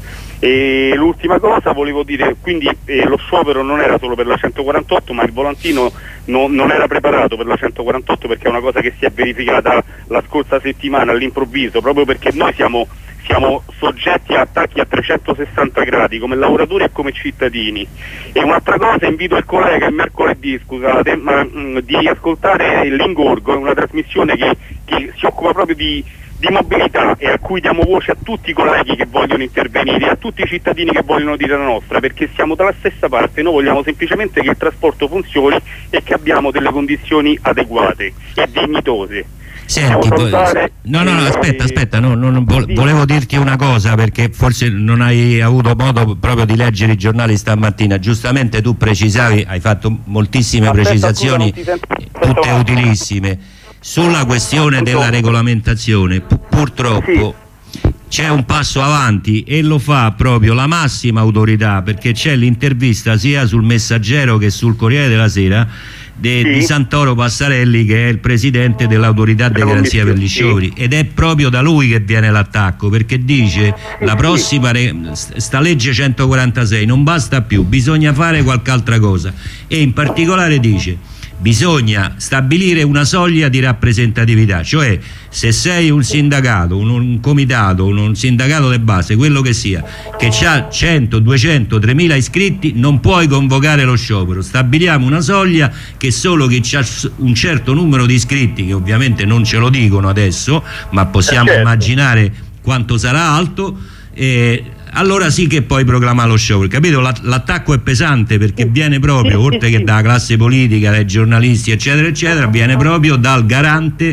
E l'ultima cosa volevo dire, quindi eh, lo sciopero non era solo per la centoquarantotto, ma il volantino no, non era preparato per la centoquarantotto, perché è una cosa che si è verificata la scorsa settimana all'improvviso, proprio perché noi siamo siamo soggetti a attacchi a trecentosessanta gradi come lavoratori e come cittadini. E un'altra cosa, invito il collega il mercoledì, scusate, ma, mh, di ascoltare l'Ingorgo, è una trasmissione che, che si occupa proprio di, di mobilità, e a cui diamo voce a tutti i colleghi che vogliono intervenire, a tutti i cittadini che vogliono dire la nostra, perché siamo dalla stessa parte. Noi vogliamo semplicemente che il trasporto funzioni e che abbiamo delle condizioni adeguate e dignitose. Senti, poi, no, no, no, aspetta, aspetta, no, no, volevo dirti una cosa, perché forse non hai avuto modo proprio di leggere i giornali stamattina. Giustamente tu precisavi, hai fatto moltissime aspetta, precisazioni, tutte utilissime, sulla questione della regolamentazione. Purtroppo c'è un passo avanti, e lo fa proprio la massima autorità, perché c'è l'intervista sia sul Messaggero che sul Corriere della Sera De, sì. di Santoro Passarelli, che è il presidente dell'autorità di garanzia per gli scioperi, sì. ed è proprio da lui che viene l'attacco, perché dice la prossima sta legge centoquarantasei non basta più, bisogna fare qualche altra cosa, e in particolare dice bisogna stabilire una soglia di rappresentatività, cioè se sei un sindacato, un, un comitato, un, un sindacato di base, quello che sia, che ha cento, duecento, tremila iscritti, non puoi convocare lo sciopero. Stabiliamo una soglia che solo chi ha un certo numero di iscritti, che ovviamente non ce lo dicono adesso, ma possiamo certo. immaginare quanto sarà alto, eh, allora sì che puoi proclamare lo sciopero, capito? L'attacco è pesante, perché viene proprio, oltre che dalla classe politica, dai giornalisti eccetera eccetera, viene proprio dal garante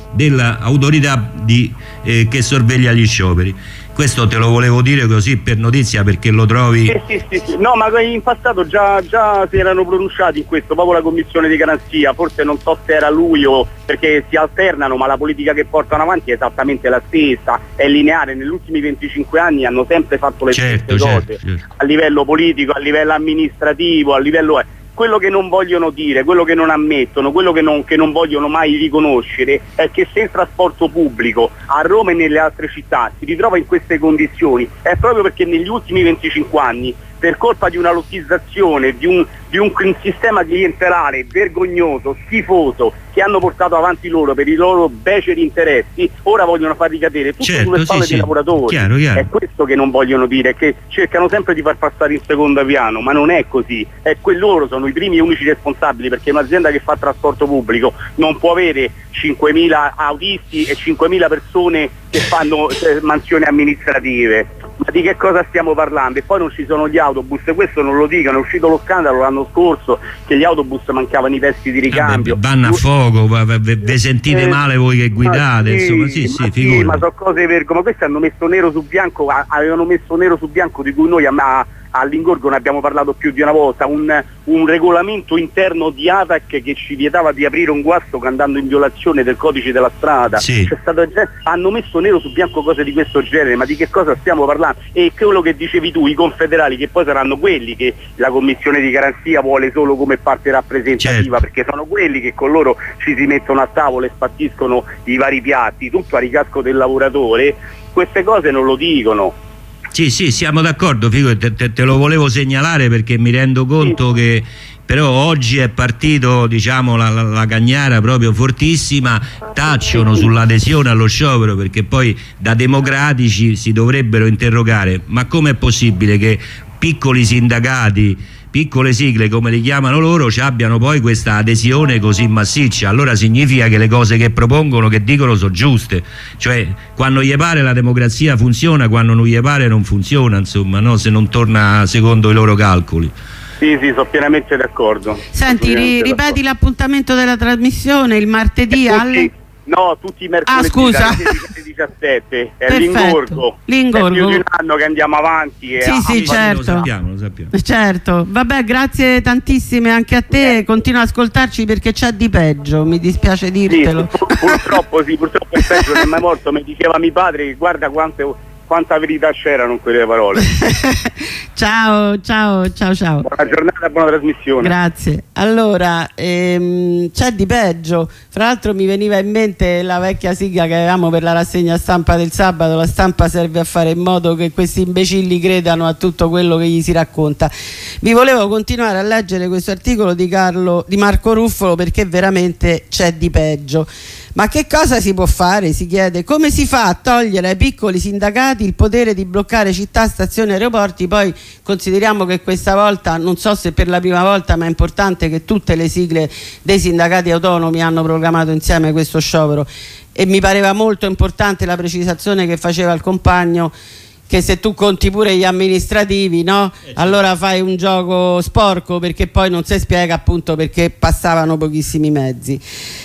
dell'autorità di, eh, che sorveglia gli scioperi. Questo te lo volevo dire così per notizia, perché lo trovi... Sì, sì, sì, sì. No, ma in passato già, già si erano pronunciati in questo, proprio la commissione di garanzia, forse non so se era lui o perché si alternano, ma la politica che portano avanti è esattamente la stessa, è lineare. Negli ultimi venticinque anni hanno sempre fatto le certo, stesse cose, certo, certo. a livello politico, a livello amministrativo, a livello... Quello che non vogliono dire, quello che non ammettono, quello che non, che non vogliono mai riconoscere è che se il trasporto pubblico a Roma e nelle altre città si ritrova in queste condizioni è proprio perché negli ultimi venticinque anni, per colpa di una lottizzazione, di un, di un, un sistema clientelare vergognoso, schifoso, che hanno portato avanti loro per i loro beceri interessi, ora vogliono far ricadere tutto certo, sulle spalle sì, dei sì. lavoratori. Chiaro, chiaro. È questo che non vogliono dire, che cercano sempre di far passare in secondo piano, ma non è così. È que- loro sono i primi e unici responsabili, perché un'azienda che fa trasporto pubblico non può avere cinquemila autisti e cinquemila persone che fanno eh, mansioni amministrative. Ma di che cosa stiamo parlando? E poi non ci sono gli autobus, questo non lo dicono, è uscito lo scandalo l'anno scorso che gli autobus mancavano i pezzi di ricambio. Vabbè, vanno a fuoco, vi sentite eh, male voi che guidate, sì, insomma, sì, sì, ma figurati. sì, ma sono cose vergognosose, ma questi hanno messo nero su bianco, avevano messo nero su bianco, di cui noi a, a all'Ingorgo ne abbiamo parlato più di una volta, un, un regolamento interno di A T A C che ci vietava di aprire un guasto andando in violazione del codice della strada. Sì. C'è stato, hanno messo nero su bianco cose di questo genere, ma di che cosa stiamo parlando? E quello che dicevi tu, i confederali, che poi saranno quelli che la commissione di garanzia vuole solo come parte rappresentativa, certo. Perché sono quelli che con loro ci si mettono a tavola e spartiscono i vari piatti, tutto a ricasco del lavoratore. Queste cose non lo dicono. Sì, sì, siamo d'accordo, Figo, te, te, te lo volevo segnalare perché mi rendo conto sì. che però oggi è partito, diciamo, la, la, la cagnara proprio fortissima, tacciono sull'adesione allo sciopero, perché poi da democratici si dovrebbero interrogare: ma com'è possibile che piccoli sindacati, piccole sigle come li chiamano loro, ci abbiano poi questa adesione così massiccia? Allora significa che le cose che propongono, che dicono, sono giuste, cioè quando gli pare la democrazia funziona, quando non gli pare non funziona, insomma, no? Se non torna secondo i loro calcoli. Sì, sì, sono pienamente d'accordo. Senti, ri ripeti l'appuntamento della trasmissione il martedì alle... No, tutti i mercoledì ah, scusa. dalle sedici alle diciassette, è l'Ingorgo. L'Ingorgo. È più di un anno che andiamo avanti. E sì, ah, sì, certo. Lo sappiamo, lo sappiamo. Certo, vabbè, grazie tantissime anche a te, eh. Continua ad ascoltarci perché c'è di peggio, mi dispiace dirtelo. Sì, pur purtroppo sì, purtroppo è peggio, non è mai morto, mi diceva mio padre che guarda quante... quanta verità c'erano in quelle parole. Ciao, ciao, ciao, ciao. Buona giornata, buona trasmissione. Grazie. Allora, ehm, c'è di peggio. Fra l'altro mi veniva in mente la vecchia sigla che avevamo per la rassegna stampa del sabato: la stampa serve a fare in modo che questi imbecilli credano a tutto quello che gli si racconta. Vi volevo continuare a leggere questo articolo di, Carlo, di Marco Ruffolo, perché veramente c'è di peggio. Ma che cosa si può fare? Si chiede. Come si fa a togliere ai piccoli sindacati il potere di bloccare città, stazioni, aeroporti? Poi consideriamo che questa volta, non so se per la prima volta, ma è importante che tutte le sigle dei sindacati autonomi hanno proclamato insieme questo sciopero, e mi pareva molto importante la precisazione che faceva il compagno, che se tu conti pure gli amministrativi, no? Allora fai un gioco sporco, perché poi non si spiega appunto perché passavano pochissimi mezzi.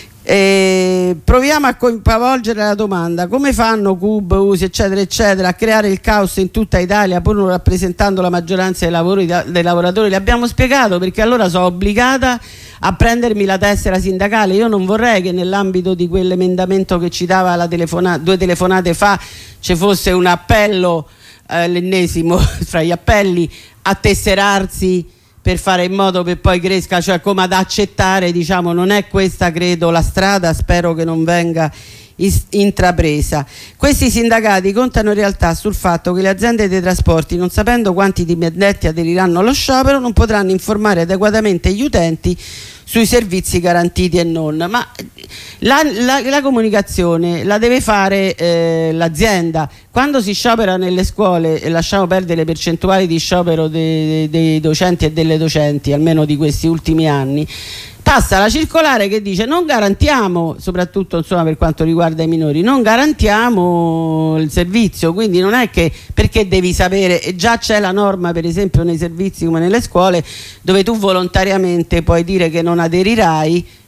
E proviamo a coinvolgere la domanda: come fanno C U B, U S I eccetera eccetera a creare il caos in tutta Italia pur non rappresentando la maggioranza dei, lavori, dei lavoratori? Le abbiamo spiegato, perché allora sono obbligata a prendermi la tessera sindacale. Io non vorrei che nell'ambito di quell'emendamento che citava la telefona due telefonate fa ci fosse un appello, eh, l'ennesimo fra gli appelli, a tesserarsi per fare in modo che poi cresca, cioè come ad accettare, diciamo, non è questa credo la strada, spero che non venga intrapresa. Questi sindacati contano in realtà sul fatto che le aziende dei trasporti, non sapendo quanti dipendenti aderiranno allo sciopero, non potranno informare adeguatamente gli utenti sui servizi garantiti e non. Ma la, la, la comunicazione la deve fare eh, l'azienda. Quando si sciopera nelle scuole, e lasciamo perdere le percentuali di sciopero dei, dei docenti e delle docenti, almeno di questi ultimi anni, passa la circolare che dice: non garantiamo, soprattutto insomma per quanto riguarda i minori, non garantiamo il servizio. Quindi non è che perché devi sapere, e già c'è la norma per esempio nei servizi come nelle scuole, dove tu volontariamente puoi dire che non aderirai,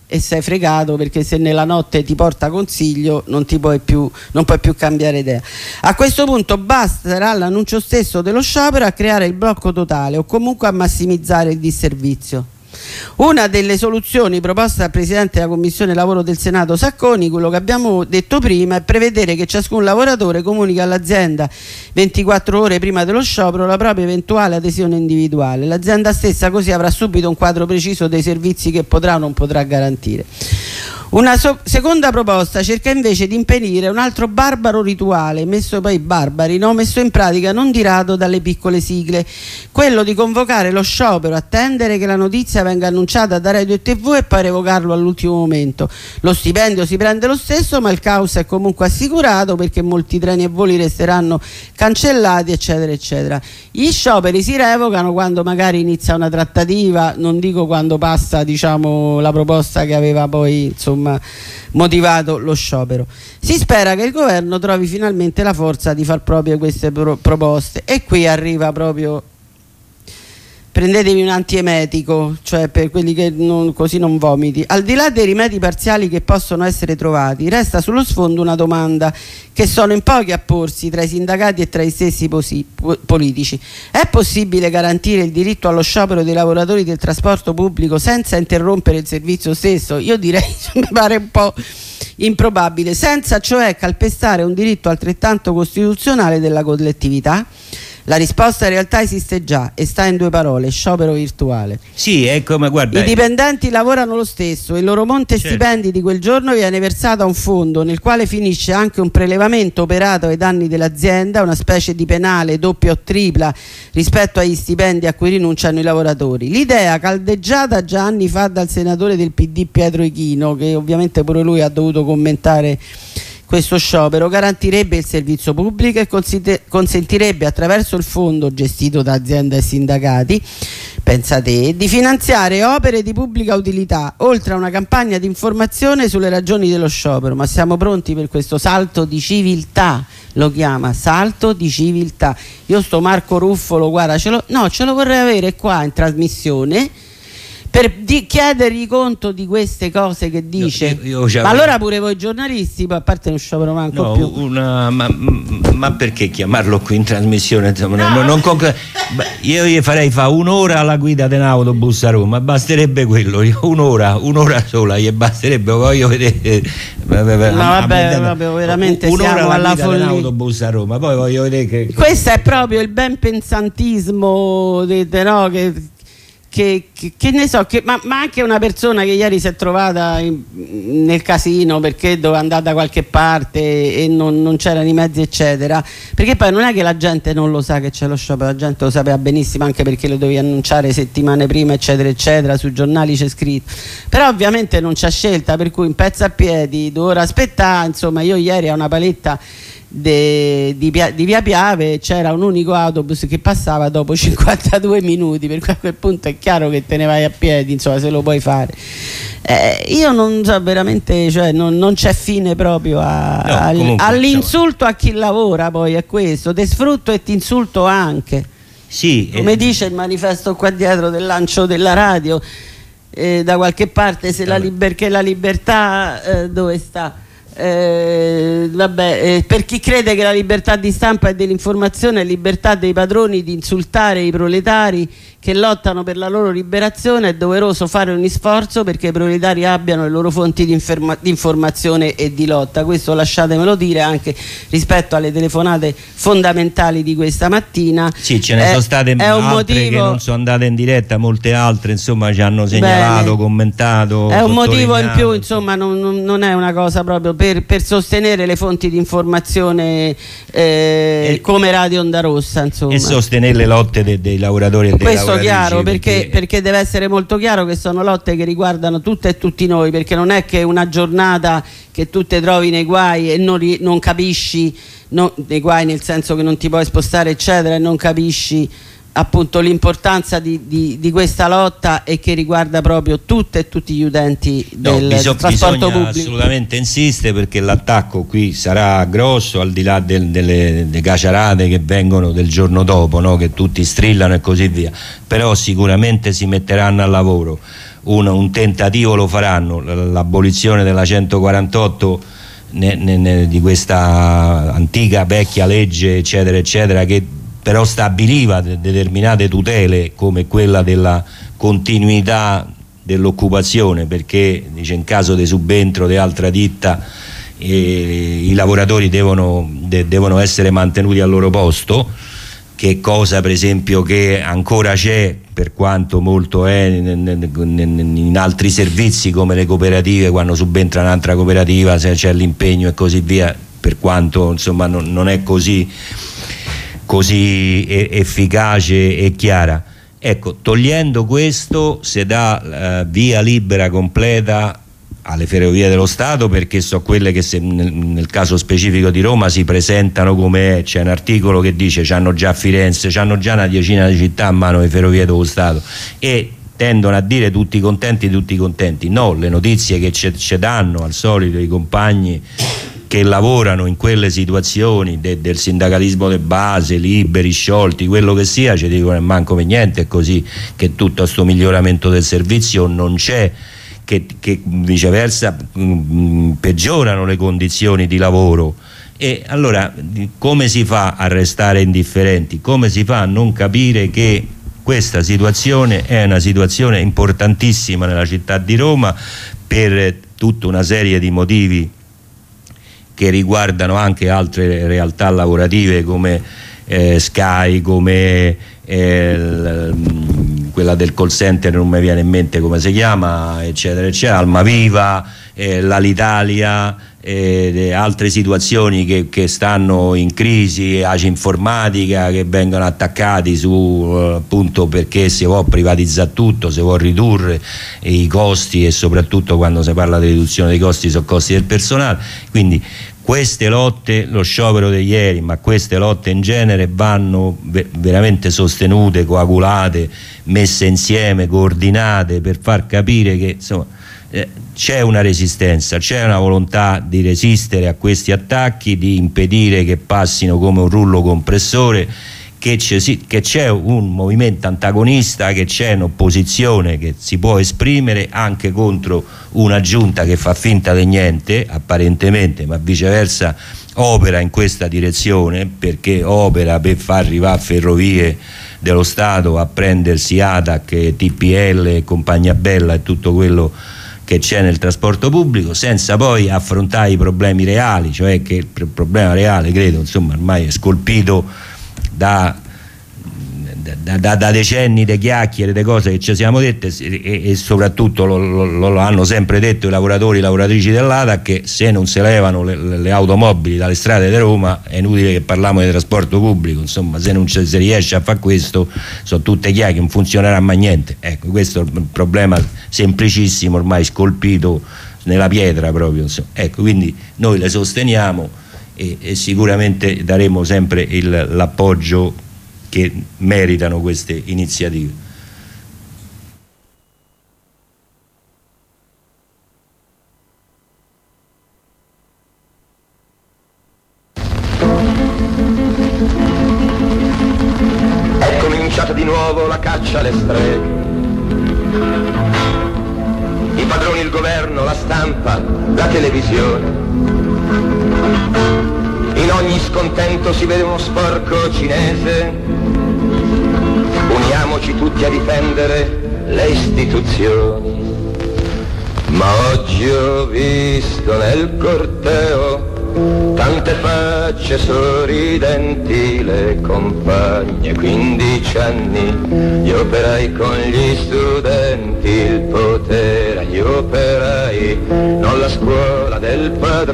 e sei fregato, perché se nella notte ti porta consiglio non ti puoi più, non puoi più cambiare idea. A questo punto basterà l'annuncio stesso dello sciopero a creare il blocco totale o comunque a massimizzare il disservizio. Una delle soluzioni proposte dal Presidente della Commissione Lavoro del Senato Sacconi, quello che abbiamo detto prima, è prevedere che ciascun lavoratore comunichi all'azienda ventiquattro ore prima dello sciopero la propria eventuale adesione individuale. L'azienda stessa così avrà subito un quadro preciso dei servizi che potrà o non potrà garantire. Una so- seconda proposta cerca invece di impedire un altro barbaro rituale, messo poi barbari, no? messo in pratica non di rado dalle piccole sigle, quello di convocare lo sciopero, attendere che la notizia venga annunciata da Radio e tivù e poi revocarlo all'ultimo momento. Lo stipendio si prende lo stesso, ma il caos è comunque assicurato, perché molti treni e voli resteranno cancellati, eccetera eccetera. Gli scioperi si revocano quando magari inizia una trattativa, non dico quando passa, diciamo, la proposta che aveva poi, insomma, motivato lo sciopero. Si spera che il governo trovi finalmente la forza di far proprie queste pro proposte e qui arriva proprio, prendetevi un antiemetico, cioè per quelli che non, così non vomiti. Al di là dei rimedi parziali che possono essere trovati, resta sullo sfondo una domanda che sono in pochi a porsi tra i sindacati e tra i stessi po politici. È possibile garantire il diritto allo sciopero dei lavoratori del trasporto pubblico senza interrompere il servizio stesso? Io direi, mi pare un po' improbabile, senza cioè calpestare un diritto altrettanto costituzionale della collettività? La risposta in realtà esiste già e sta in due parole: sciopero virtuale. Sì, è come, guarda, i dipendenti lavorano lo stesso, il loro monte certo. stipendi di quel giorno viene versato a un fondo nel quale finisce anche un prelevamento operato ai danni dell'azienda, una specie di penale doppia o tripla rispetto agli stipendi a cui rinunciano i lavoratori. L'idea, caldeggiata già anni fa dal senatore del P D Pietro Ichino, che ovviamente pure lui ha dovuto commentare questo sciopero, garantirebbe il servizio pubblico e consentirebbe, attraverso il fondo gestito da aziende e sindacati, pensate, di finanziare opere di pubblica utilità, oltre a una campagna di informazione sulle ragioni dello sciopero. Ma siamo pronti per questo salto di civiltà? Lo chiama salto di civiltà. Io sto Marco Ruffolo, guarda, ce lo, no, ce lo vorrei avere qua in trasmissione per di chiedergli conto di queste cose che dice. Io, io ma allora pure voi giornalisti, a parte non sciopero manco no, più una, ma, ma perché chiamarlo qui in trasmissione? Insomma, no. non, non io gli farei fa un'ora alla guida di un autobus a Roma, basterebbe quello, un'ora un'ora sola gli basterebbe. Voglio vedere, ma vabbè, proprio veramente un'ora siamo alla follia. Autobus a Roma, poi voglio vedere che questo è proprio il ben pensantismo de, de, no, che Che, che, che ne so, che, ma, ma anche una persona che ieri si è trovata in, nel casino perché doveva andare da qualche parte e non, non c'erano i mezzi eccetera, perché poi non è che la gente non lo sa che c'è lo sciopero, la gente lo sapeva benissimo, anche perché lo dovevi annunciare settimane prima eccetera eccetera, sui giornali c'è scritto, però ovviamente non c'è scelta, per cui in pezzo a piedi dovrà aspettare. Insomma, io ieri a una paletta De, di, di Via Piave c'era un unico autobus che passava dopo cinquantadue minuti, per cui a quel punto è chiaro che te ne vai a piedi, insomma, se lo puoi fare. Eh, io non so veramente, cioè non, non c'è fine proprio no, all'insulto a chi lavora, poi è questo, te sfrutto e ti insulto anche. Sì, come eh. dice il manifesto qua dietro del lancio della radio, eh, da qualche parte, se la, liber che la libertà eh, dove sta? Eh, vabbè, eh, per chi crede che la libertà di stampa e dell'informazione è libertà dei padroni di insultare i proletari che lottano per la loro liberazione, è doveroso fare ogni sforzo perché i proletari abbiano le loro fonti di, di informazione e di lotta. Questo lasciatemelo dire anche rispetto alle telefonate fondamentali di questa mattina. Sì, ce ne è, sono state altre motivo, che non sono andate in diretta, molte altre insomma ci hanno segnalato, bene, commentato. È un motivo in più, insomma, non, non, non è una cosa proprio per, per sostenere le fonti di informazione eh, e, come Radio Onda Rossa, insomma. E sostenere le lotte dei, dei lavoratori e dei questo chiaro, perché, perché, perché deve essere molto chiaro che sono lotte che riguardano tutte e tutti noi, perché non è che una giornata che tu te trovi nei guai e non, non capisci, no, nei guai nel senso che non ti puoi spostare eccetera, e non capisci appunto l'importanza di, di, di questa lotta e che riguarda proprio tutte e tutti gli utenti del no, bisog trasporto bisogna pubblico. Assolutamente insiste, perché l'attacco qui sarà grosso, al di là del, delle, delle caciarate che vengono del giorno dopo, no? Che tutti strillano e così via, però sicuramente si metteranno al lavoro. un, un tentativo lo faranno, l'abolizione della centoquarantotto, ne, ne, ne, di questa antica vecchia legge eccetera eccetera, che però stabiliva de- determinate tutele come quella della continuità dell'occupazione, perché dice in caso di subentro di altra ditta eh, i lavoratori devono, de- devono essere mantenuti al loro posto, che cosa per esempio che ancora c'è, per quanto molto è in, in, in altri servizi come le cooperative, quando subentra un'altra cooperativa se c'è l'impegno e così via, per quanto insomma non, non è così così e- efficace e chiara. Ecco, togliendo questo si dà uh, via libera completa alle Ferrovie dello Stato, perché so quelle che se, nel, nel caso specifico di Roma si presentano come è. C'è un articolo che dice c'hanno già Firenze, c'hanno già una decina di città a mano le Ferrovie dello Stato, e tendono a dire tutti contenti, tutti contenti. No, le notizie che ci danno al solito i compagni che lavorano in quelle situazioni de, del sindacalismo di base, liberi, sciolti, quello che sia, ci dicono manco per niente è così, che tutto questo miglioramento del servizio non c'è, che, che viceversa mh, peggiorano le condizioni di lavoro. E allora come si fa a restare indifferenti? Come si fa a non capire che questa situazione è una situazione importantissima nella città di Roma per tutta una serie di motivi che riguardano anche altre realtà lavorative come eh, Sky, come eh, l, quella del call center, non mi viene in mente come si chiama, eccetera eccetera, Almaviva, eh, l'Alitalia, eh, altre situazioni che, che stanno in crisi, Aci Informatica, che vengono attaccati su appunto perché si può privatizzare tutto, si può ridurre i costi, e soprattutto quando si parla di riduzione dei costi sono costi del personale. Quindi queste lotte, lo sciopero di ieri, ma queste lotte in genere vanno ve- veramente sostenute, coagulate, messe insieme, coordinate, per far capire che insomma eh, c'è una resistenza, c'è una volontà di resistere a questi attacchi, di impedire che passino come un rullo compressore, che c'è, che c'è un movimento antagonista, che c'è un'opposizione che si può esprimere anche contro una giunta che fa finta di niente apparentemente, ma viceversa opera in questa direzione, perché opera per far arrivare Ferrovie dello Stato a prendersi A T A C, T P L, Compagnia Bella e tutto quello che c'è nel trasporto pubblico, senza poi affrontare i problemi reali, cioè che il problema reale, credo, insomma, ormai è scolpito da, da, da, da decenni di chiacchiere, di cose che ci siamo dette, e, e soprattutto lo, lo, lo hanno sempre detto i lavoratori e lavoratrici dell'A T A C, che se non si levano le, le automobili dalle strade di Roma è inutile che parliamo di trasporto pubblico, insomma, se non ci si riesce a fare questo sono tutte chiacchiere, non funzionerà mai niente. Ecco, questo è il problema semplicissimo, ormai scolpito nella pietra proprio, insomma. Ecco, quindi noi le sosteniamo e, e sicuramente daremo sempre il, l'appoggio che meritano queste iniziative. È cominciata di nuovo la caccia alle streghe. I padroni, il governo, la stampa, la televisione. In ogni scontento si vede uno sporco cinese. Uniamoci tutti a difendere le istituzioni. Ma oggi ho visto nel corteo tante facce sorridenti, le compagne, quindici anni, gli operai con gli studenti, il potere agli operai, non la scuola del padrone.